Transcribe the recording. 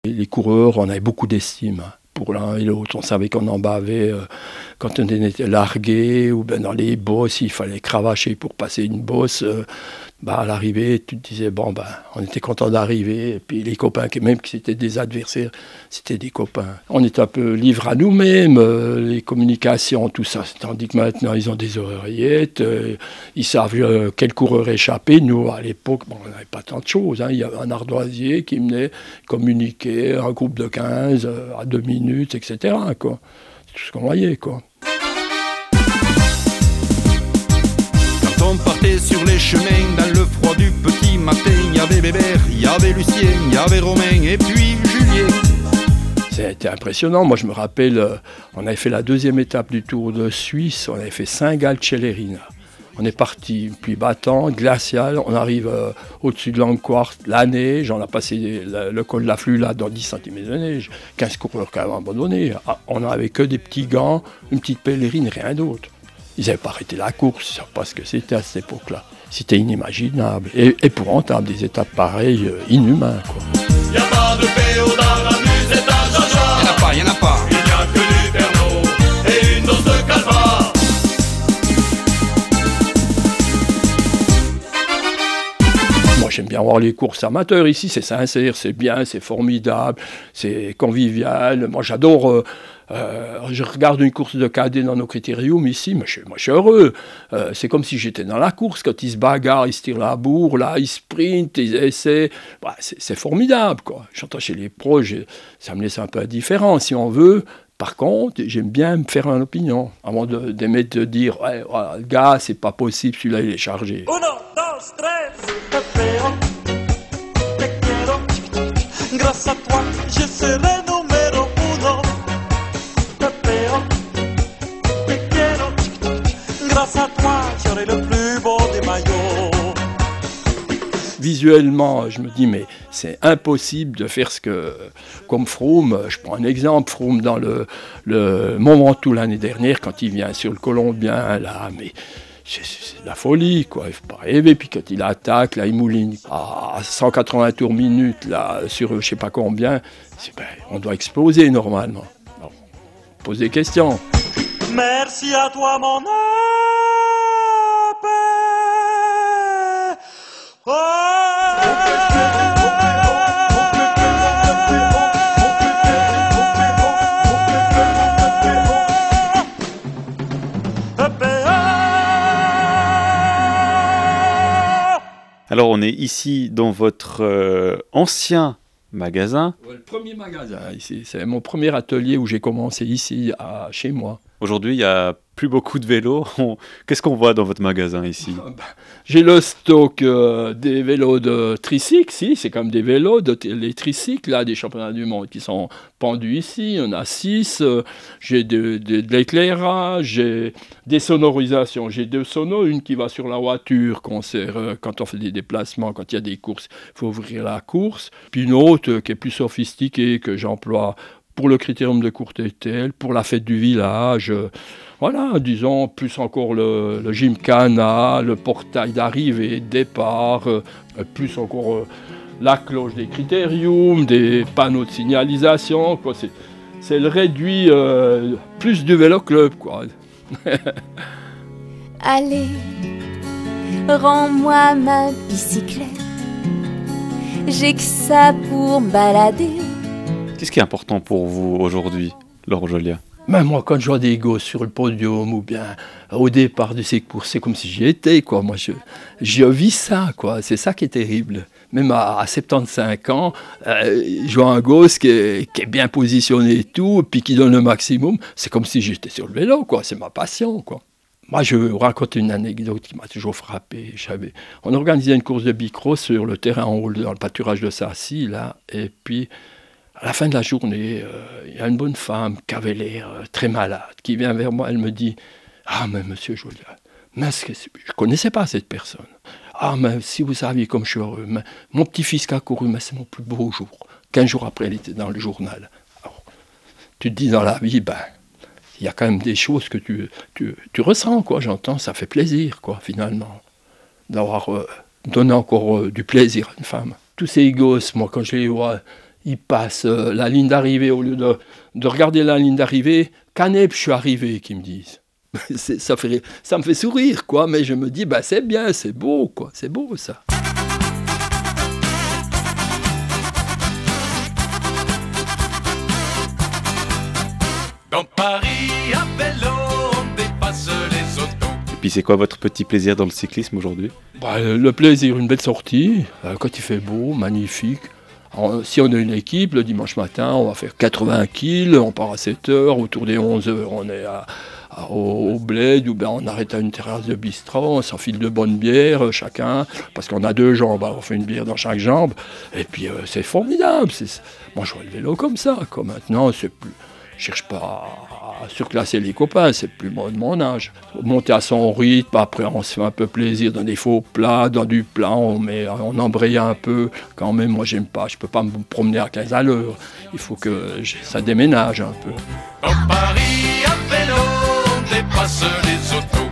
Les coureurs, on avait beaucoup d'estime pour l'un et l'autre. On savait qu'on en bavait quand on était largué ou bien dans les bosses, il fallait cravacher pour passer une bosse. À l'arrivée, tu te disais, on était content d'arriver. Et puis les copains, même si c'était des adversaires, c'était des copains. On était un peu livrés à nous-mêmes, les communications, tout ça. Tandis que maintenant, ils ont des oreillettes, ils savent quel coureur échapper. Nous, à l'époque, on n'avait pas tant de choses. Il y avait un ardoisier qui venait communiquer, un groupe de 15 à 2 minutes, etc. Quoi. C'est tout ce qu'on voyait, quoi. On partait sur les chemins dans le froid du petit matin. Il y avait Bébert, il y avait Lucien, il y avait Romain et puis Julien. C'était impressionnant. Moi, je me rappelle, on avait fait la 2e étape du Tour de Suisse. On avait fait Saint-Gall-Celerina. On est parti, puis battant, glacial. On arrive au-dessus de l'Anquart, la neige. On a passé le col de la Flue, là, dans 10 cm de neige. 15 coureurs qui avaient abandonné. On n'avait que des petits gants, une petite pèlerine, rien d'autre. Ils n'avaient pas arrêté la course, ils ne savent pas ce que c'était à cette époque-là. C'était inimaginable. Et épouvantable, des étapes pareilles, inhumains, quoi. Y a pas de PO dans la musette à Jaja. Y en a pas. Il n'y a que du Pernod et une dose de calva. Moi, j'aime bien voir les courses amateurs ici, c'est sincère, c'est bien, c'est formidable, c'est convivial. Moi, j'adore... je regarde une course de cadet dans nos critériums ici, moi je suis heureux. C'est comme si j'étais dans la course, quand ils se bagarrent, ils se tirent la bourre, là, ils sprintent, ils essaient. C'est formidable, quoi. J'entends chez les pros, ça me laisse un peu indifférent, si on veut. Par contre, j'aime bien me faire une opinion, avant d'aimer te dire, ouais, le gars, c'est pas possible, celui-là, il est chargé. 1, 2, 3, Pepeo, te quiero. Grâce à toi, je serai numéro 1. Grâce à toi, j'aurai le plus beau des maillots. Visuellement, je me dis, mais c'est impossible de faire comme Froome. Je prends un exemple, Froome dans le Mont Ventoux l'année dernière, quand il vient sur le Colombien, là, mais c'est de la folie, quoi. Il ne faut pas rêver. Puis quand il attaque, là, il mouline à 180 tours minute, là, sur je ne sais pas combien, on doit exploser normalement. Alors, on pose des questions. Merci à toi, mon épée. Alors on est ici dans votre ancien magasin. Ouais, le premier magasin ici, c'est mon premier atelier où j'ai commencé ici, chez moi. Aujourd'hui, il n'y a plus beaucoup de vélos. Qu'est-ce qu'on voit dans votre magasin ici ? J'ai le stock des vélos de tricycle, c'est comme des vélos, les tricycles, là, des championnats du monde qui sont pendus ici. On a 6. J'ai de l'éclairage, j'ai des sonorisations. J'ai 2 sonos, une qui va sur la voiture qu'on sert quand on fait des déplacements, quand il y a des courses, il faut ouvrir la course. Puis une autre qui est plus sophistiquée, que j'emploie pour le critérium de Courtétel, pour la fête du village, voilà, disons, plus encore le gymkhana, le portail d'arrivée, de départ, plus encore la cloche des critériums, des panneaux de signalisation, quoi. C'est le réduit plus du vélo club, quoi. Allez, rends-moi ma bicyclette, j'ai que ça pour me balader. Qu'est-ce qui est important pour vous aujourd'hui, Laure Jolia ? Même moi, quand je vois des gosses sur le podium ou bien au départ de ces courses, c'est comme si j'y étais, quoi. Moi, je vis ça, quoi. C'est ça qui est terrible. Même à 75 ans, je vois un gosse qui est bien positionné et tout, puis qui donne le maximum. C'est comme si j'étais sur le vélo, quoi. C'est ma passion, quoi. Moi, je vais vous raconter une anecdote qui m'a toujours frappé. On organisait une course de bicross sur le terrain en haut, dans le pâturage de Sassy, là, et puis... À la fin de la journée, il y a une bonne femme qui avait l'air très malade, qui vient vers moi, elle me dit « Ah, mais monsieur Jolia, je ne connaissais pas cette personne. Ah, mais si vous saviez comme je suis heureux, mais mon petit-fils qui a couru, mais c'est mon plus beau jour. » 15 jours après, elle était dans le journal. Alors, tu te dis dans la vie, il y a quand même des choses que tu ressens, quoi, j'entends, ça fait plaisir, quoi, finalement, d'avoir donné encore du plaisir à une femme. Tous ces gosses, moi, quand je les vois... il passe la ligne d'arrivée, au lieu de regarder la ligne d'arrivée, Canep, je suis arrivé, qu'ils me disent. Ça me fait sourire, quoi, mais je me dis, bah, c'est bien, c'est beau, quoi, c'est beau, ça. Dans Paris, à vélo, on dépasse les autos. Et puis c'est quoi votre petit plaisir dans le cyclisme aujourd'hui? Bah, le plaisir, une belle sortie, quand il fait beau, magnifique. Alors, si on a une équipe, le dimanche matin, on va faire 80 kills, on part à 7 heures, autour des 11 heures, on est au bled, ou ben on arrête à une terrasse de bistrot, on s'enfile de bonnes bières, chacun, parce qu'on a 2 jambes, on fait une bière dans chaque jambe, et puis c'est formidable. Moi, je vois le vélo comme ça, quoi. Maintenant, c'est plus... Je cherche pas à surclasser les copains, c'est plus de mon âge. Monter à son rythme, après on se fait un peu plaisir dans des faux plats, dans du plat, on embraye un peu. Quand même, moi j'aime pas, je peux pas me promener à 15 à l'heure. Il faut que ça déménage un peu. Dans Paris, à vélo, on dépasse les autos.